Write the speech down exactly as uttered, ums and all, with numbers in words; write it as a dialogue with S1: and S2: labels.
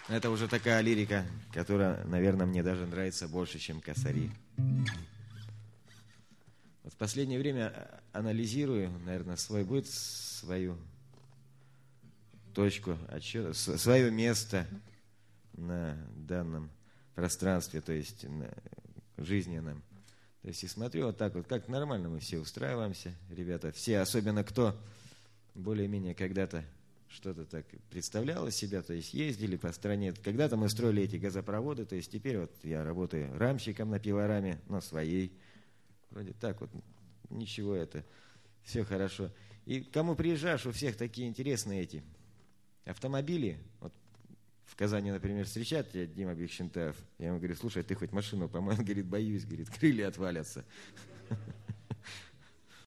S1: Это уже такая лирика, которая, наверное, мне даже нравится больше, чем косари. Вот в последнее время анализирую, наверное, свой быт, свою точку отсчета, свое место на данном пространстве, то есть на жизненном. То есть и смотрю вот так вот, как нормально мы все устраиваемся, ребята, все, особенно кто более-менее когда-то что-то так представляло себя, то есть ездили по стране. Когда-то мы строили эти газопроводы, то есть теперь вот я работаю рамщиком на пилораме, но своей. Вроде так вот, ничего это, все хорошо. И кому приезжаешь, у всех такие интересные эти автомобили. Вот в Казани, например, встречает тебя Дима Бекшентаев. Я ему говорю, слушай, ты хоть машину помой? Он говорит, боюсь, говорит, крылья отвалятся.